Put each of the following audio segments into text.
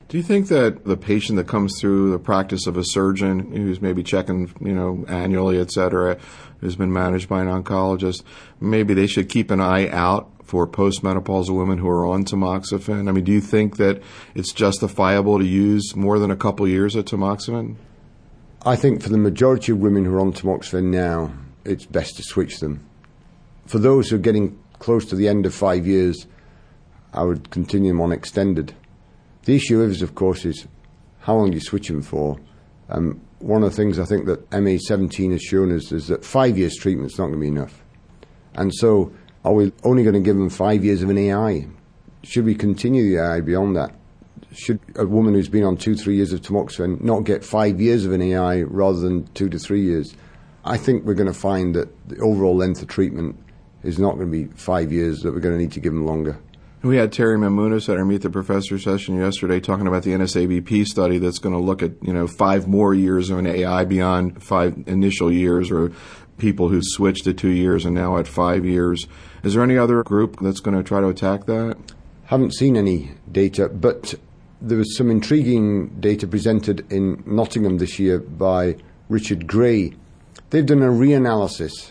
Do you think that the patient that comes through the practice of a surgeon who's maybe checking, annually, et cetera, who's been managed by an oncologist, maybe they should keep an eye out for postmenopausal women who are on tamoxifen? I mean, do you think that it's justifiable to use more than a couple years of tamoxifen? I think for the majority of women who are on tamoxifen now, it's best to switch them. For those who are getting close to the end of 5 years, I would continue them on extended. The issue is, of course, is how long do you switch them for? One of the things I think that MA17 has shown us is that 5 years treatment is not going to be enough. And so are we only going to give them 5 years of an AI? Should we continue the AI beyond that? Should a woman who's been on 2-3 years of tamoxifen not get 5 years of an AI rather than 2 to 3 years? I think we're going to find that the overall length of treatment is not going to be 5 years, that we're going to need to give them longer. We had Terry Mamounis at our Meet the Professor session yesterday talking about the NSABP study that's going to look at, 5 more years of an AI beyond 5 initial years, or people who switched to 2 years and now at 5 years. Is there any other group that's going to try to attack that? Haven't seen any data, but there was some intriguing data presented in Nottingham this year by Richard Gray. They've done a reanalysis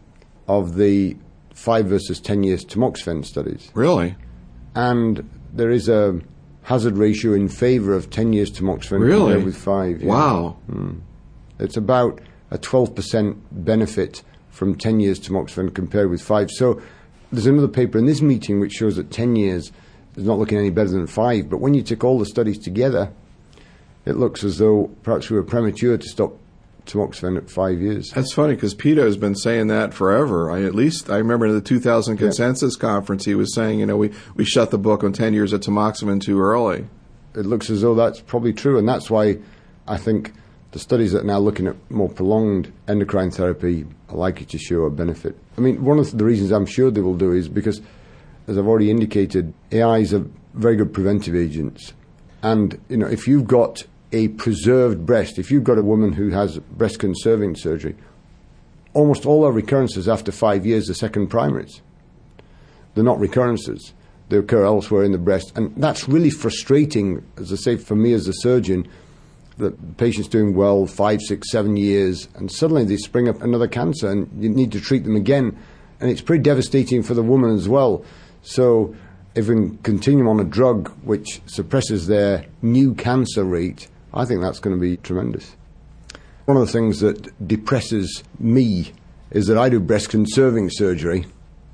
of the 5 versus 10 years tamoxifen studies. Really? And there is a hazard ratio in favor of 10 years tamoxifen compared with 5. Yeah. Wow. It's about a 12% benefit from 10 years tamoxifen compared with 5. So there's another paper in this meeting which shows that 10 years is not looking any better than 5. But when you take all the studies together, it looks as though perhaps we were premature to stop tamoxifen at 5 years. That's funny because Peter has been saying that forever. I remember in the 2000 consensus conference he was saying, we shut the book on 10 years of tamoxifen too early. It looks as though that's probably true, and that's why I think the studies that are now looking at more prolonged endocrine therapy are likely to show a benefit. I mean, one of the reasons I'm sure they will do is because, as I've already indicated, AIs are very good preventive agents. And, if you've got a preserved breast, if you've got a woman who has breast conserving surgery, almost all her recurrences after 5 years are second primaries. They're not recurrences. They occur elsewhere in the breast. And that's really frustrating, as I say, for me as a surgeon, that the patient's doing well 5, 6, 7 years, and suddenly they spring up another cancer and you need to treat them again. And it's pretty devastating for the woman as well. So if we can continue on a drug which suppresses their new cancer rate, I think that's going to be tremendous. One of the things that depresses me is that I do breast conserving surgery,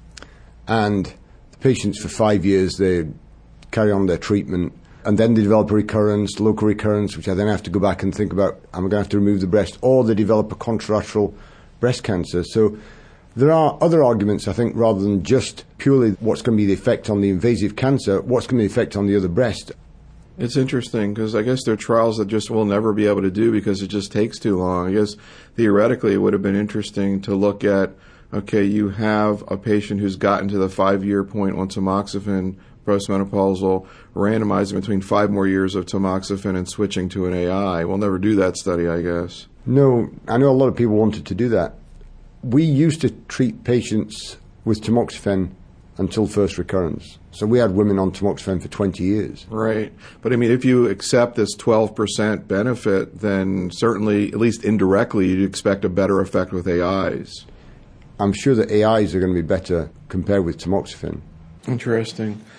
and the patients for 5 years, they carry on their treatment, and then they develop a recurrence, local recurrence, which I then have to go back and think about, am I going to have to remove the breast, or they develop a contralateral breast cancer. So there are other arguments, I think, rather than just purely what's going to be the effect on the invasive cancer, what's going to be the effect on the other breast. It's interesting because I guess there are trials that just we'll never be able to do because it just takes too long. I guess theoretically it would have been interesting to look at, okay, you have a patient who's gotten to the 5-year point on tamoxifen, postmenopausal, randomizing between 5 more years of tamoxifen and switching to an AI. We'll never do that study, I guess. No, I know a lot of people wanted to do that. We used to treat patients with tamoxifen until first recurrence. So we had women on tamoxifen for 20 years. Right. But, I mean, if you accept this 12% benefit, then certainly, at least indirectly, you'd expect a better effect with AIs. I'm sure that AIs are going to be better compared with tamoxifen. Interesting.